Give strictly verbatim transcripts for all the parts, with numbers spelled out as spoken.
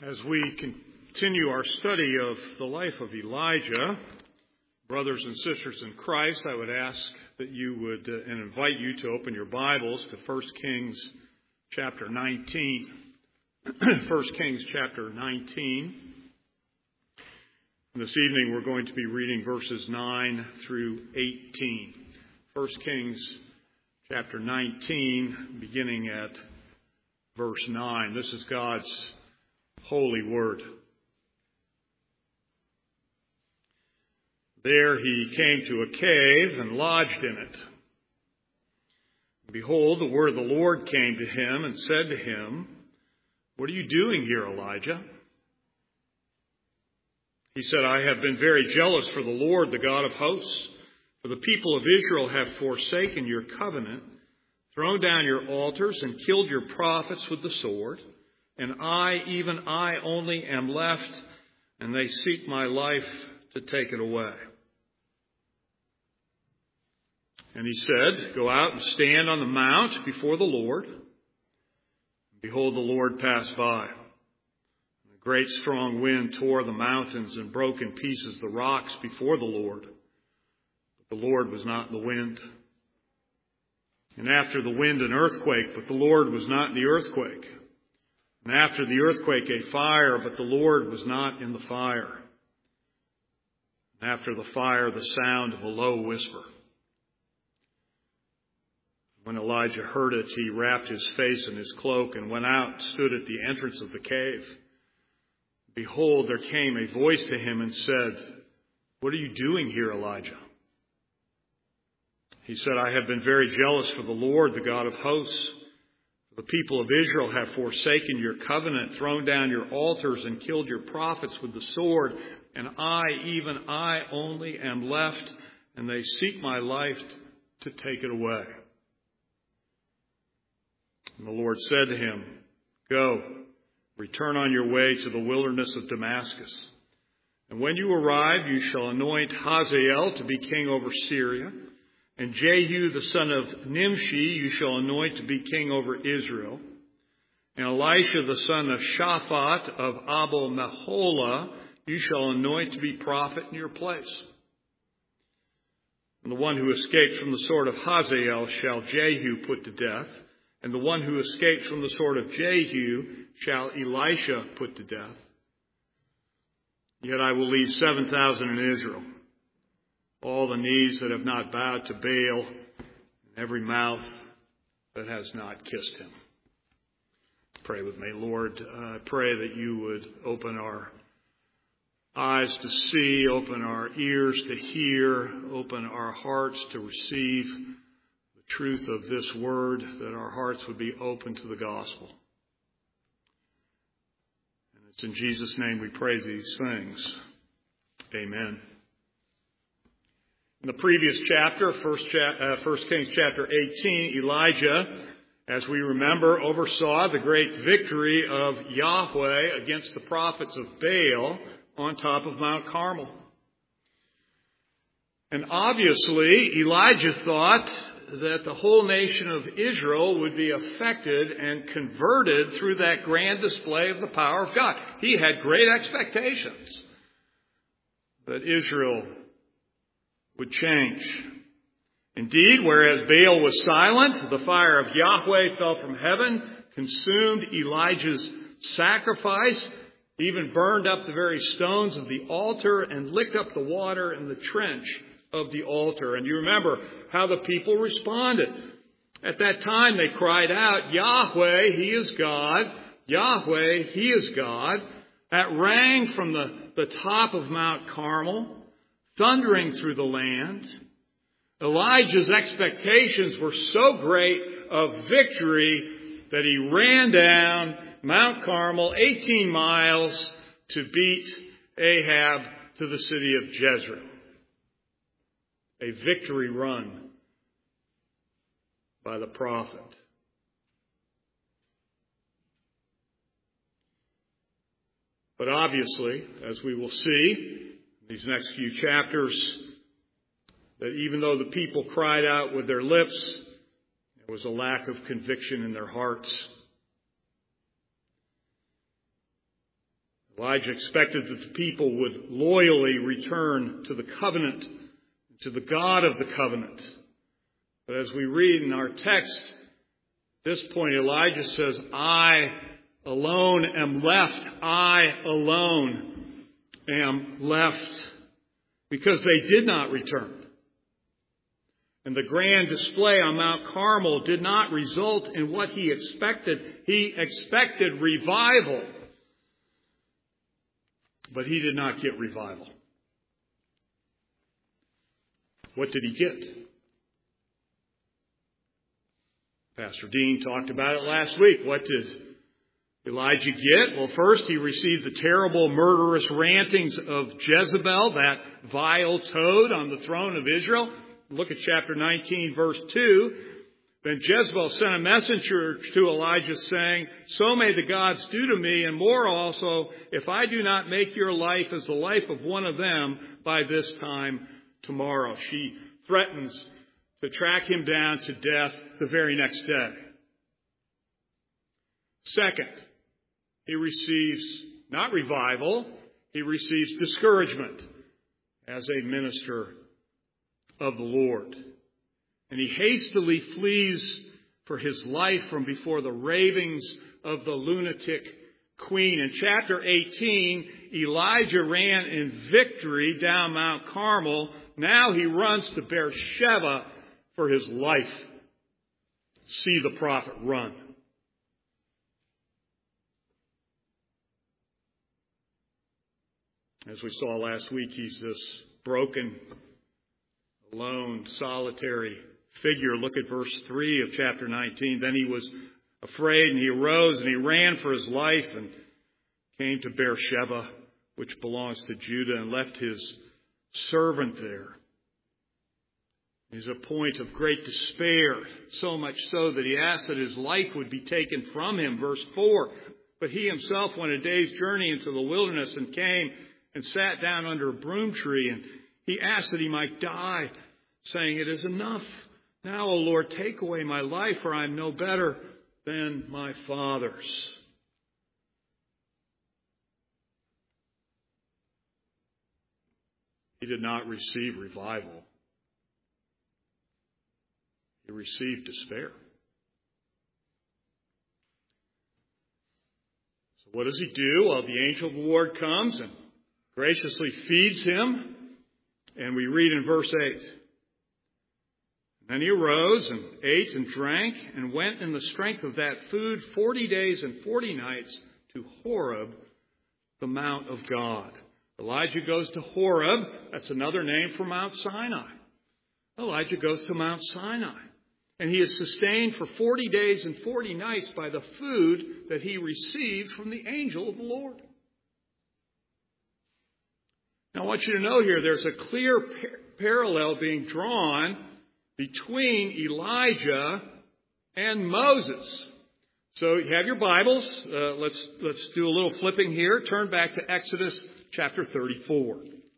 As we continue our study of the life of Elijah, brothers and sisters in Christ, I would ask that you would uh, and invite you to open your Bibles to First Kings chapter nineteen. First Kings chapter nineteen. This evening we're going to be reading verses nine through eighteen. First Kings chapter nineteen, beginning at verse nine. This is God's holy word. There he came to a cave and lodged in it. Behold, the word of the Lord came to him and said to him, "What are you doing here, Elijah?" He said, "I have been very jealous for the Lord, the God of hosts. For the people of Israel have forsaken your covenant, thrown down your altars, and killed your prophets with the sword. And I, even I only, am left, and they seek my life to take it away." And he said, "Go out and stand on the mount before the Lord." Behold, the Lord passed by. A great strong wind tore the mountains and broke in pieces the rocks before the Lord. But the Lord was not in the wind. And after the wind, an earthquake, but the Lord was not in the earthquake. And after the earthquake, a fire, but the Lord was not in the fire. And after the fire, the sound of a low whisper. When Elijah heard it, he wrapped his face in his cloak and went out and stood at the entrance of the cave. Behold, there came a voice to him and said, "What are you doing here, Elijah?" He said, "I have been very jealous for the Lord, the God of hosts. The people of Israel have forsaken your covenant, thrown down your altars, and killed your prophets with the sword. And I, even I only, am left, and they seek my life to take it away." And the Lord said to him, "Go, return on your way to the wilderness of Damascus. And when you arrive, you shall anoint Hazael to be king over Syria. And Jehu, the son of Nimshi, you shall anoint to be king over Israel. And Elisha, the son of Shaphat of Abel Meholah, you shall anoint to be prophet in your place. And the one who escapes from the sword of Hazael shall Jehu put to death. And the one who escapes from the sword of Jehu shall Elisha put to death. Yet I will leave seven thousand in Israel, all the knees that have not bowed to Baal, and every mouth that has not kissed him." Pray with me. Lord, I pray that you would open our eyes to see, open our ears to hear, open our hearts to receive the truth of this word, that our hearts would be open to the gospel. And it's in Jesus' name we pray these things. Amen. In the previous chapter, First, cha- uh, First Kings chapter eighteen, Elijah, as we remember, oversaw the great victory of Yahweh against the prophets of Baal on top of Mount Carmel. And obviously, Elijah thought that the whole nation of Israel would be affected and converted through that grand display of the power of God. He had great expectations that Israel would change. Indeed, whereas Baal was silent, the fire of Yahweh fell from heaven, consumed Elijah's sacrifice, even burned up the very stones of the altar, and licked up the water in the trench of the altar. And you remember how the people responded. At that time they cried out, "Yahweh, He is God. Yahweh, He is God." That rang from the, the top of Mount Carmel, thundering through the land. Elijah's expectations were so great of victory that he ran down Mount Carmel eighteen miles to beat Ahab to the city of Jezreel. A victory run by the prophet. But obviously, as we will see in these next few chapters, that even though the people cried out with their lips, there was a lack of conviction in their hearts. Elijah expected that the people would loyally return to the covenant, to the God of the covenant. But as we read in our text, at this point Elijah says, I alone am left. I alone am left. Because they did not return. And the grand display on Mount Carmel did not result in what he expected. He expected revival. But he did not get revival. What did he get? Pastor Dean talked about it last week. What did Elijah get? Well, first he received the terrible murderous rantings of Jezebel, that vile toad on the throne of Israel. Look at chapter nineteen, verse two. Then Jezebel sent a messenger to Elijah saying, so may the gods do to me, and more also, if I do not make your life as the life of one of them by this time tomorrow. She threatens to track him down to death the very next day. Second, he receives not revival, he receives discouragement as a minister of the Lord. And he hastily flees for his life from before the ravings of the lunatic queen. In chapter eighteen, Elijah ran in victory down Mount Carmel. Now he runs to Beersheba for his life. See the prophet run. As we saw last week, he's this broken, alone, solitary figure. Look at verse three of chapter nineteen. Then he was afraid, and he arose, and he ran for his life, and came to Beersheba, which belongs to Judah, and left his servant there. He's a point of great despair, so much so that he asked that his life would be taken from him. Verse four. But he himself went a day's journey into the wilderness and came and sat down under a broom tree, and he asked that he might die, saying, it is enough. Now, O Lord, take away my life, for I am no better than my fathers. He did not receive revival. He received despair. So what does he do? Well, the angel of the Lord comes and graciously feeds him. And we read in verse eight. Then he arose and ate and drank and went in the strength of that food forty days and forty nights to Horeb, the mount of God. Elijah goes to Horeb. That's another name for Mount Sinai. Elijah goes to Mount Sinai. And he is sustained for forty days and forty nights by the food that he received from the angel of the Lord. Now I want you to know here, there's a clear par- parallel being drawn between Elijah and Moses. So you have your Bibles. Uh, let's let's do a little flipping here. Turn back to Exodus chapter thirty-four.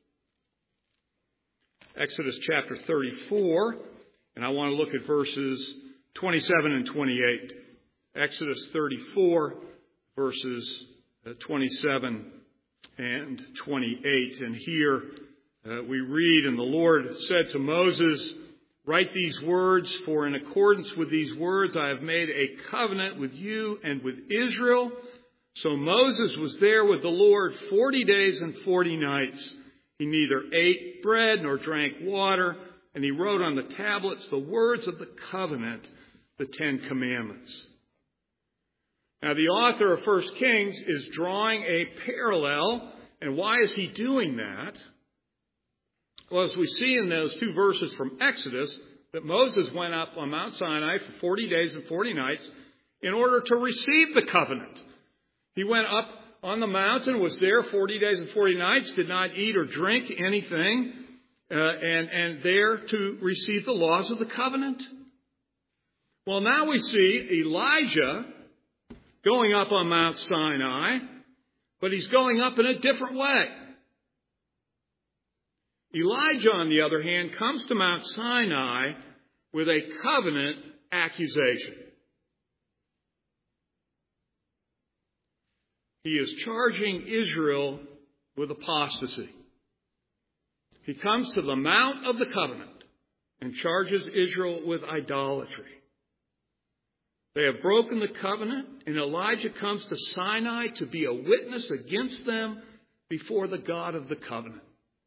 Exodus chapter thirty-four. And I want to look at verses twenty-seven and twenty-eight. Exodus thirty-four, verses twenty-seven and twenty-eight. And here uh, we read, and the Lord said to Moses, write these words, for in accordance with these words I have made a covenant with you and with Israel. So Moses was there with the Lord forty days and forty nights. He neither ate bread nor drank water, and he wrote on the tablets the words of the covenant, the Ten Commandments. Now the author of First Kings is drawing a parallel. And why is he doing that? Well, as we see in those two verses from Exodus, that Moses went up on Mount Sinai for forty days and forty nights in order to receive the covenant. He went up on the mountain, was there forty days and forty nights, did not eat or drink anything, uh, and, and there to receive the laws of the covenant. Well, now we see Elijah going up on Mount Sinai, but he's going up in a different way. Elijah, on the other hand, comes to Mount Sinai with a covenant accusation. He is charging Israel with apostasy. He comes to the Mount of the Covenant and charges Israel with idolatry. They have broken the covenant, and Elijah comes to Sinai to be a witness against them before the God of the covenant.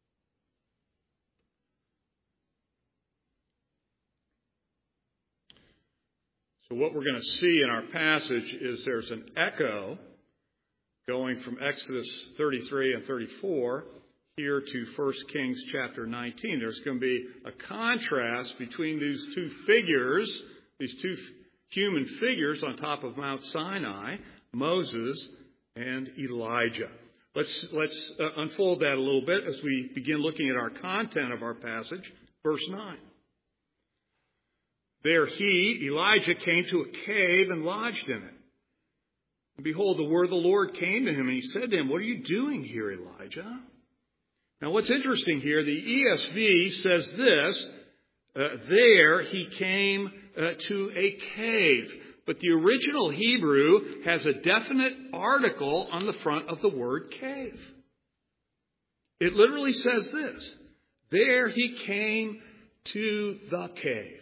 So what we're going to see in our passage is there's an echo going from Exodus thirty-three and thirty-four here to First Kings chapter nineteen. There's going to be a contrast between these two figures, these two human figures on top of Mount Sinai, Moses and Elijah. Let's, let's uh, unfold that a little bit as we begin looking at our content of our passage, verse nine. There he, Elijah, came to a cave and lodged in it. And behold, the word of the Lord came to him, and he said to him, "What are you doing here, Elijah?" Now, what's interesting here, the E S V says this, uh, there he came uh, to a cave. But the original Hebrew has a definite article on the front of the word cave. It literally says this, there he came to the cave.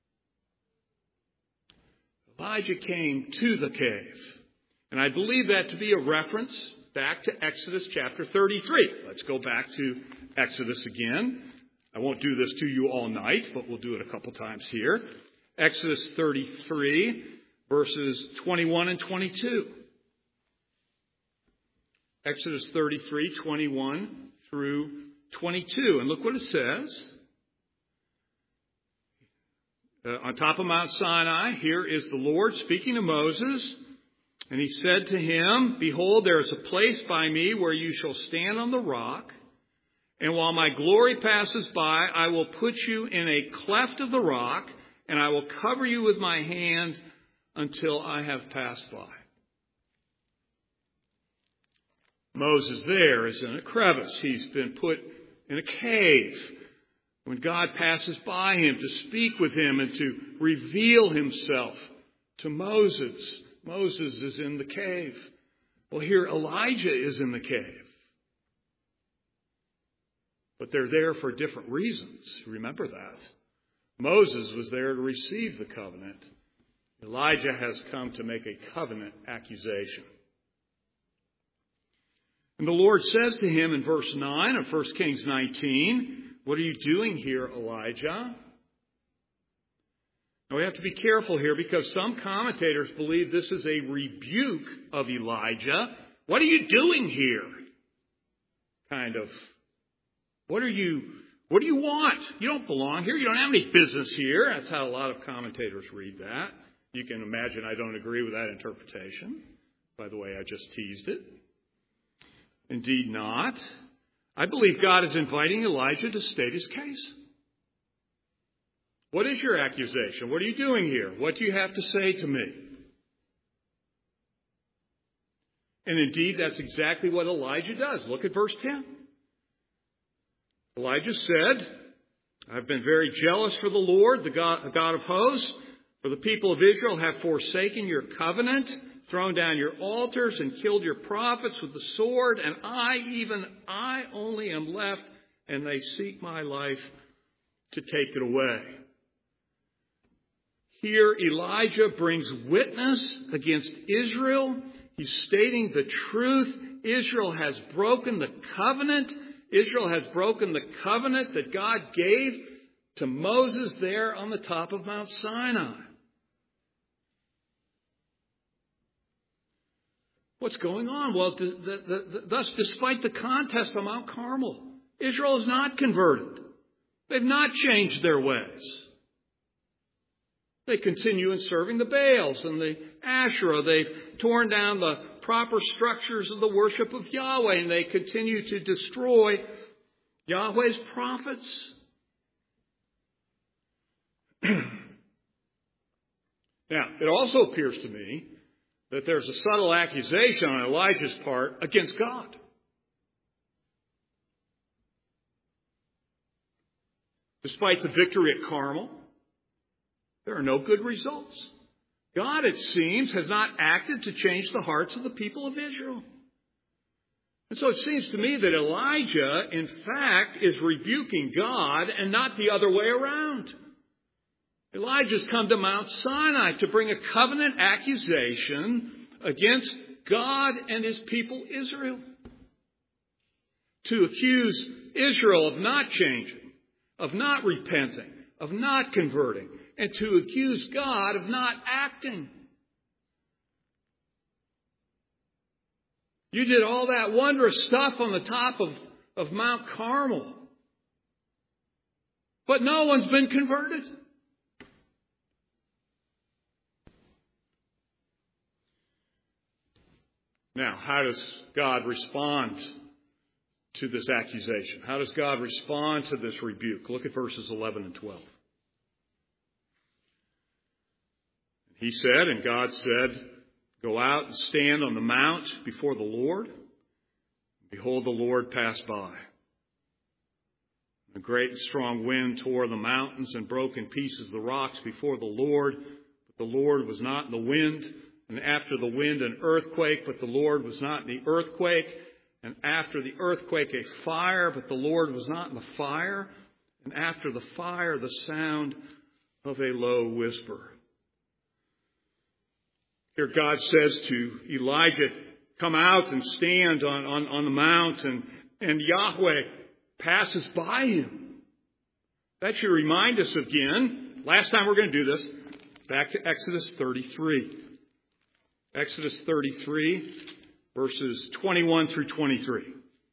Elijah came to the cave. And I believe that to be a reference back to Exodus chapter thirty-three. Let's go back to Exodus again. I won't do this to you all night, but we'll do it a couple times here. Exodus thirty-three, verses twenty-one and twenty-two. Exodus thirty-three, twenty-one through twenty-two. And look what it says. Uh, on top of Mount Sinai, here is the Lord speaking to Moses. And he said to him, "Behold, there is a place by me where you shall stand on the rock. And while my glory passes by, I will put you in a cleft of the rock, and I will cover you with my hand until I have passed by." Moses there is in a crevice. He's been put in a cave. When God passes by him to speak with him and to reveal himself to Moses, Moses is in the cave. Well, here Elijah is in the cave. But they're there for different reasons. Remember that. Moses was there to receive the covenant. Elijah has come to make a covenant accusation. And the Lord says to him in verse nine of First Kings nineteen, "What are you doing here, Elijah?" Now we have to be careful here because some commentators believe this is a rebuke of Elijah. What are you doing here? Kind of. What are you, what do you want? You don't belong here. You don't have any business here. That's how a lot of commentators read that. You can imagine I don't agree with that interpretation. By the way, I just teased it. Indeed not. I believe God is inviting Elijah to state his case. What is your accusation? What are you doing here? What do you have to say to me? And indeed, that's exactly what Elijah does. Look at verse ten. Elijah said, "I've been very jealous for the Lord, the God, the God of hosts, for the people of Israel have forsaken your covenant, thrown down your altars, and killed your prophets with the sword, and I, even I only am left, and they seek my life to take it away." Here Elijah brings witness against Israel. He's stating the truth. Israel has broken the covenant. Israel has broken the covenant that God gave to Moses there on the top of Mount Sinai. What's going on? Well, the, the, the, thus, despite the contest on Mount Carmel, Israel is not converted. They've not changed their ways. They continue in serving the Baals and the Asherah. They've torn down the proper structures of the worship of Yahweh, and they continue to destroy Yahweh's prophets. Now, it also appears to me that there's a subtle accusation on Elijah's part against God. Despite the victory at Carmel, there are no good results. God, it seems, has not acted to change the hearts of the people of Israel. And so it seems to me that Elijah, in fact, is rebuking God and not the other way around. Elijah's come to Mount Sinai to bring a covenant accusation against God and his people Israel. To accuse Israel of not changing, of not repenting, of not converting, and to accuse God of not acting. You did all that wondrous stuff on the top of, of Mount Carmel, but no one's been converted. Now, how does God respond to this accusation? How does God respond to this rebuke? Look at verses eleven and twelve. He said, and God said, "Go out and stand on the mount before the Lord. Behold, the Lord passed by. A great and strong wind tore the mountains and broke in pieces the rocks before the Lord. But the Lord was not in the wind. And after the wind, an earthquake, but the Lord was not in the earthquake. And after the earthquake, a fire, but the Lord was not in the fire. And after the fire, the sound of a low whisper." Here God says to Elijah, "Come out and stand on, on, on the mount," and, and Yahweh passes by him. That should remind us again, last time we're going to do this, back to Exodus thirty-three. Exodus thirty-three, verses twenty-one through twenty-three.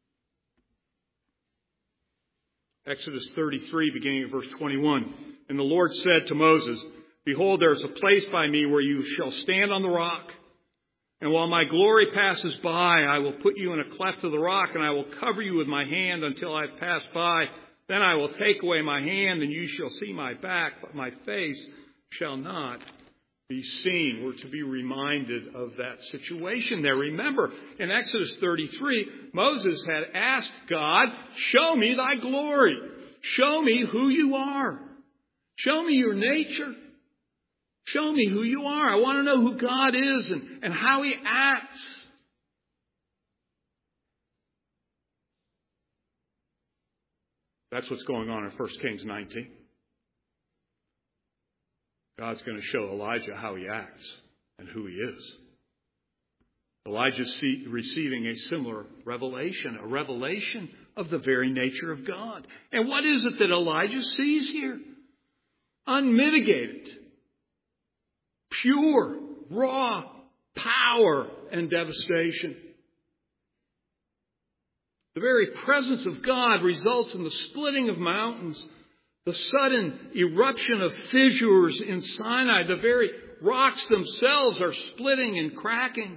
Exodus thirty-three, beginning at verse twenty-one. "And the Lord said to Moses, Behold, there is a place by me where you shall stand on the rock. And while my glory passes by, I will put you in a cleft of the rock, and I will cover you with my hand until I have passed by. Then I will take away my hand, and you shall see my back, but my face shall not be seen." We're to be reminded of that situation there. Remember, in Exodus thirty-three, Moses had asked God, "Show me thy glory. Show me who you are. Show me your nature. Show me who you are. I want to know who God is and, and how he acts." That's what's going on in First Kings nineteen. God's going to show Elijah how he acts and who he is. Elijah's receiving a similar revelation, a revelation of the very nature of God. And what is it that Elijah sees here? Unmitigated, pure, raw power and devastation. The very presence of God results in the splitting of mountains, the sudden eruption of fissures in Sinai. The very rocks themselves are splitting and cracking.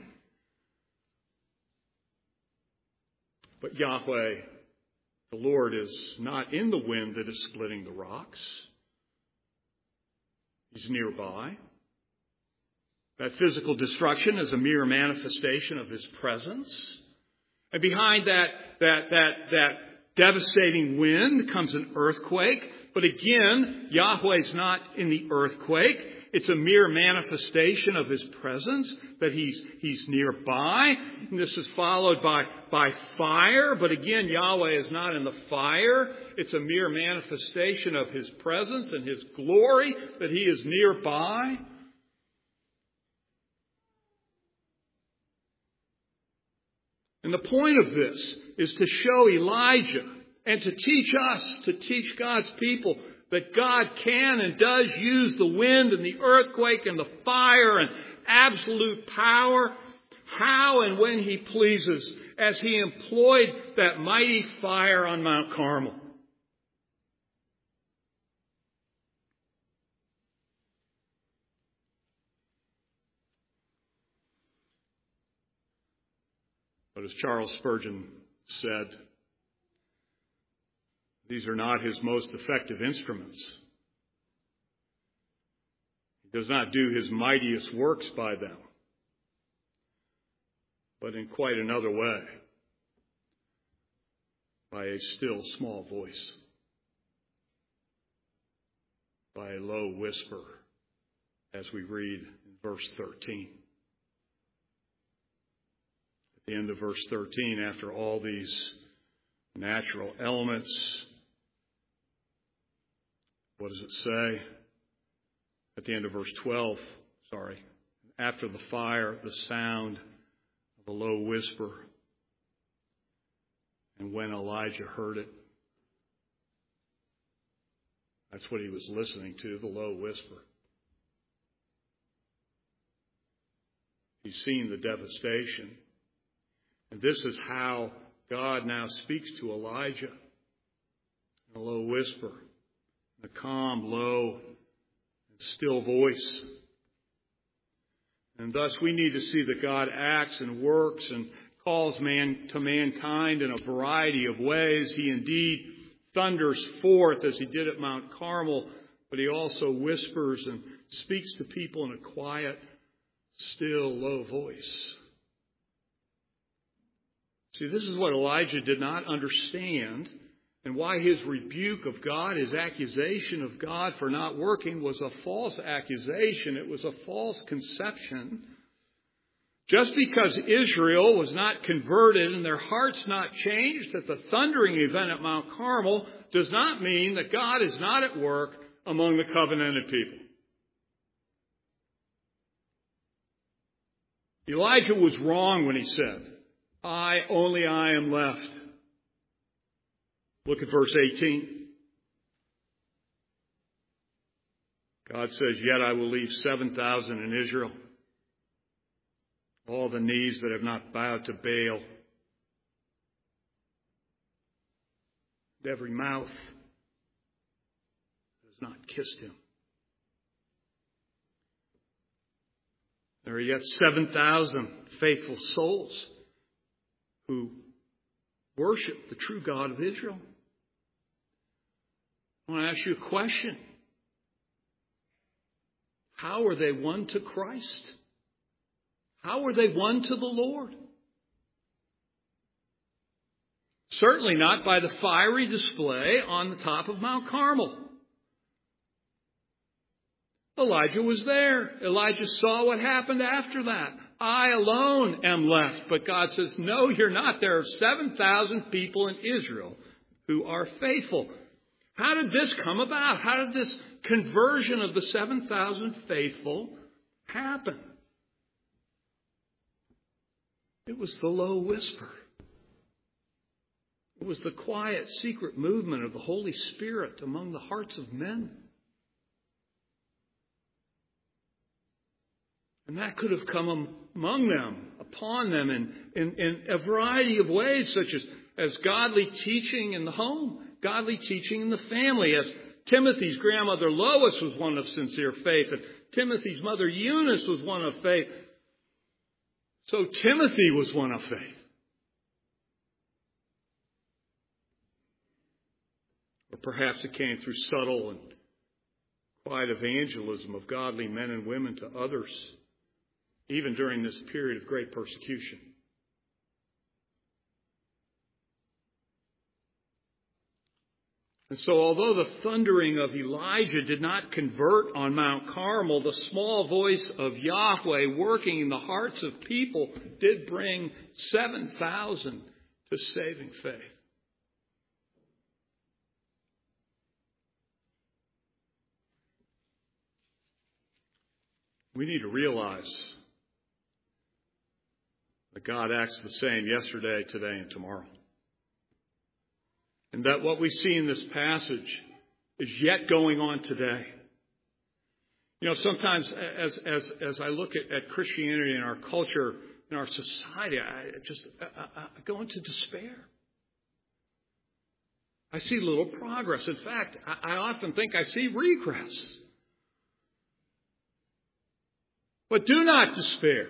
But Yahweh, the Lord, is not in the wind that is splitting the rocks. He's nearby. That physical destruction is a mere manifestation of his presence. And behind that, that, that, that devastating wind comes an earthquake. But again, Yahweh's not in the earthquake. It's a mere manifestation of his presence, that he's, he's nearby. And this is followed by, by fire. But again, Yahweh is not in the fire. It's a mere manifestation of his presence and his glory, that he is nearby. And the point of this is to show Elijah and to teach us, to teach God's people, that God can and does use the wind and the earthquake and the fire and absolute power, how and when he pleases, as he employed that mighty fire on Mount Carmel. But as Charles Spurgeon said, these are not his most effective instruments. He does not do his mightiest works by them, but in quite another way, by a still small voice, by a low whisper, as we read in verse thirteen. the end of verse thirteen, after all these natural elements, what does it say? At the end of verse twelve, sorry. After the fire, the sound of a low whisper. And when Elijah heard it, that's what he was listening to, the low whisper. He's seen the devastation. And this is how God now speaks to Elijah in a low whisper, in a calm, low, and still voice. And thus we need to see that God acts and works and calls man to mankind in a variety of ways. He indeed thunders forth as he did at Mount Carmel, but he also whispers and speaks to people in a quiet, still, low voice. See, this is what Elijah did not understand, and why his rebuke of God, his accusation of God for not working, was a false accusation. It was a false conception. Just because Israel was not converted and their hearts not changed at the thundering event at Mount Carmel does not mean that God is not at work among the covenanted people. Elijah was wrong when he said, I, only I am left. Look at verse eighteen. God says, yet I will leave seven thousand in Israel, all the knees that have not bowed to Baal, and every mouth that has not kissed him. There are yet seven thousand faithful souls who worship the true God of Israel. I want to ask you a question. How are they won to Christ? How are they won to the Lord? Certainly not by the fiery display on the top of Mount Carmel. Elijah was there. Elijah saw what happened after that. I alone am left. But God says, no, you're not. There are seven thousand people in Israel who are faithful. How did this come about? How did this conversion of the seven thousand faithful happen? It was the low whisper. It was the quiet, secret movement of the Holy Spirit among the hearts of men. And that could have come among them, upon them, in, in, in a variety of ways, such as, as godly teaching in the home, godly teaching in the family, as Timothy's grandmother Lois was one of sincere faith, and Timothy's mother Eunice was one of faith. So Timothy was one of faith. Or perhaps it came through subtle and quiet evangelism of godly men and women to others, even during this period of great persecution. And so although the thundering of Elijah did not convert on Mount Carmel, the small voice of Yahweh working in the hearts of people did bring seven thousand to saving faith. We need to realize that God acts the same yesterday, today, and tomorrow. And that what we see in this passage is yet going on today. You know, sometimes as as as I look at, at Christianity and our culture and our society, I just I, I go into despair. I see little progress. In fact, I, I often think I see regress. But do not despair.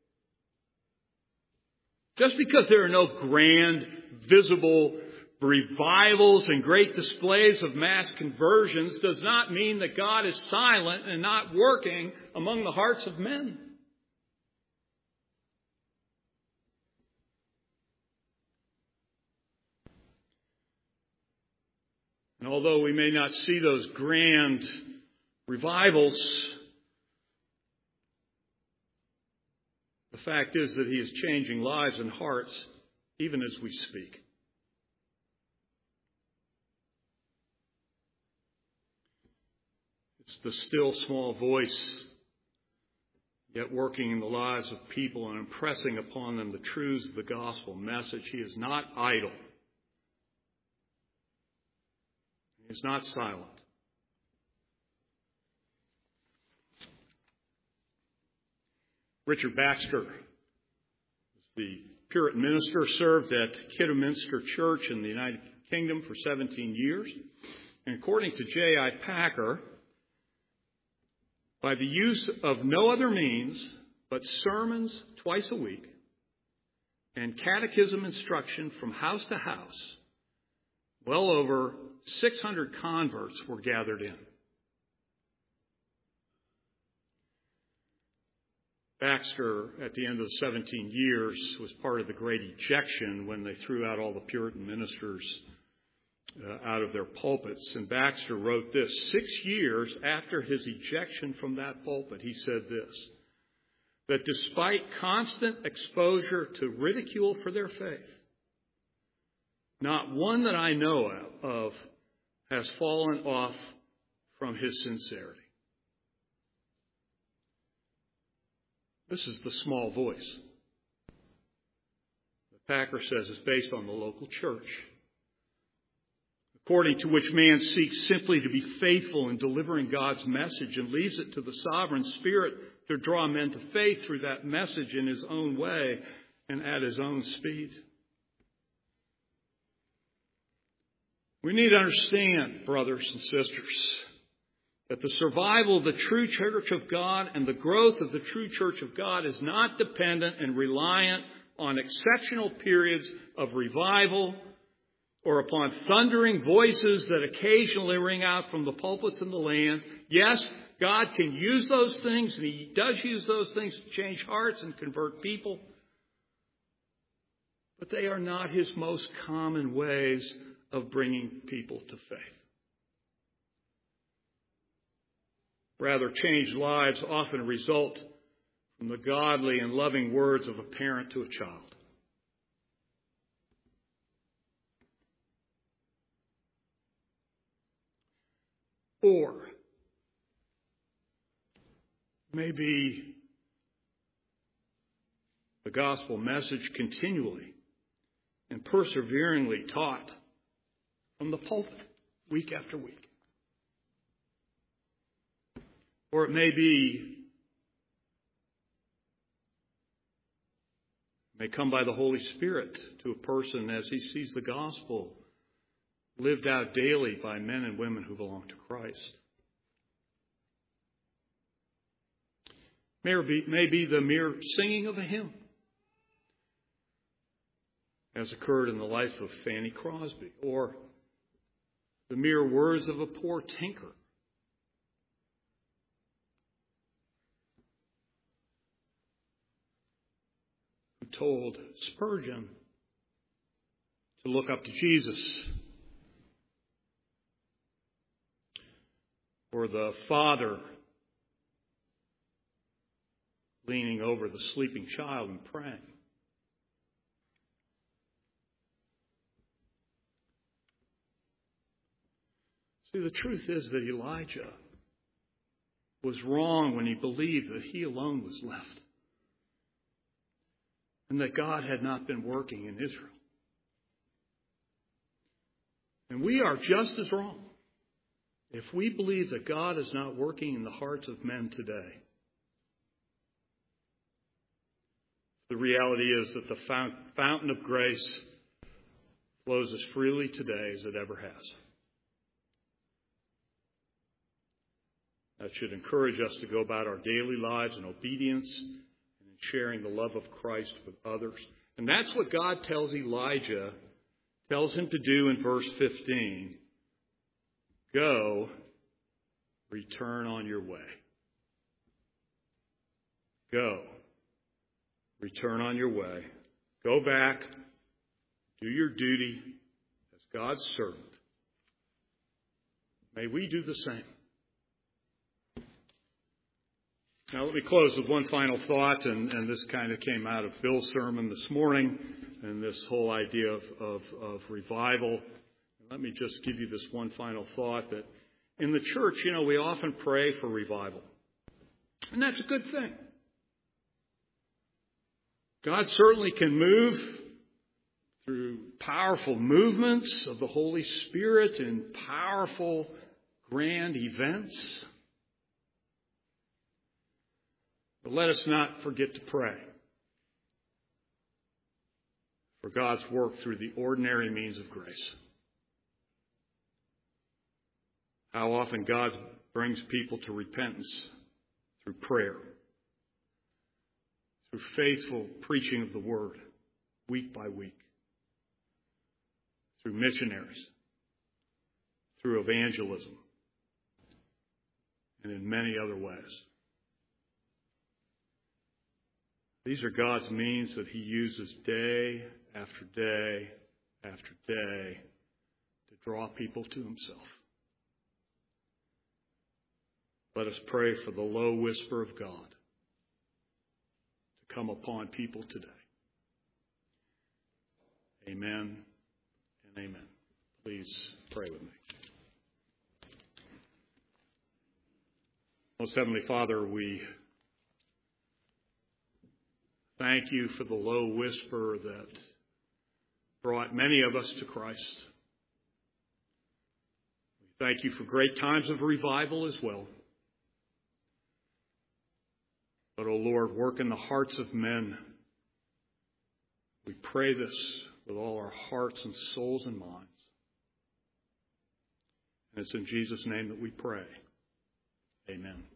Just because there are no grand, visible revivals and great displays of mass conversions does not mean that God is silent and not working among the hearts of men. And although we may not see those grand revivals, The fact is that he is changing lives and hearts even as we speak. It's the still small voice, yet working in the lives of people and impressing upon them the truths of the gospel message. He is not idle. He is not silent. Richard Baxter, the Puritan minister, served at Kidderminster Church in the United Kingdom for seventeen years. And according to J I Packer, by the use of no other means but sermons twice a week and catechism instruction from house to house, well over six hundred converts were gathered in. Baxter, at the end of the seventeen years, was part of the Great Ejection when they threw out all the Puritan ministers uh, out of their pulpits. And Baxter wrote this: six years after his ejection from that pulpit, he said this, that despite constant exposure to ridicule for their faith, not one that I know of has fallen off from his sincerity. This is the small voice that Packer says is based on the local church, according to which man seeks simply to be faithful in delivering God's message and leaves it to the sovereign Spirit to draw men to faith through that message in his own way and at his own speed. We need to understand, brothers and sisters, that the survival of the true church of God and the growth of the true church of God is not dependent and reliant on exceptional periods of revival or upon thundering voices that occasionally ring out from the pulpits in the land. Yes, God can use those things, and He does use those things to change hearts and convert people. But they are not His most common ways of bringing people to faith. Rather, changed lives often result from the godly and loving words of a parent to a child. Or maybe the gospel message continually and perseveringly taught from the pulpit week after week. Or it may be, may come by the Holy Spirit to a person as he sees the gospel lived out daily by men and women who belong to Christ. May be, may be the mere singing of a hymn, as occurred in the life of Fanny Crosby, or the mere words of a poor tinker, who told Spurgeon to look up to Jesus, or the father leaning over the sleeping child and praying. See, the truth is that Elijah was wrong when he believed that he alone was left and that God had not been working in Israel. And we are just as wrong if we believe that God is not working in the hearts of men today. The reality is that the fountain of grace flows as freely today as it ever has. That should encourage us to go about our daily lives in obedience and in sharing the love of Christ with others. And that's what God tells Elijah, tells him to do in verse fifteen. Go, return on your way. Go, return on your way. Go back, do your duty as God's servant. May we do the same. Now, let me close with one final thought, and, and this kind of came out of Bill's sermon this morning, and this whole idea of, of, of revival. Let me just give you this one final thought, that in the church, you know, we often pray for revival. And that's a good thing. God certainly can move through powerful movements of the Holy Spirit in powerful, grand events. But let us not forget to pray for God's work through the ordinary means of grace. How often God brings people to repentance through prayer, through faithful preaching of the Word, week by week, through missionaries, through evangelism, and in many other ways. These are God's means that He uses day after day after day to draw people to Himself. Let us pray for the low whisper of God to come upon people today. Amen and amen. Please pray with me. Most Heavenly Father, we thank You for the low whisper that brought many of us to Christ. We thank You for great times of revival as well. But, O Lord, work in the hearts of men. We pray this with all our hearts and souls and minds. And it's in Jesus' name that we pray. Amen.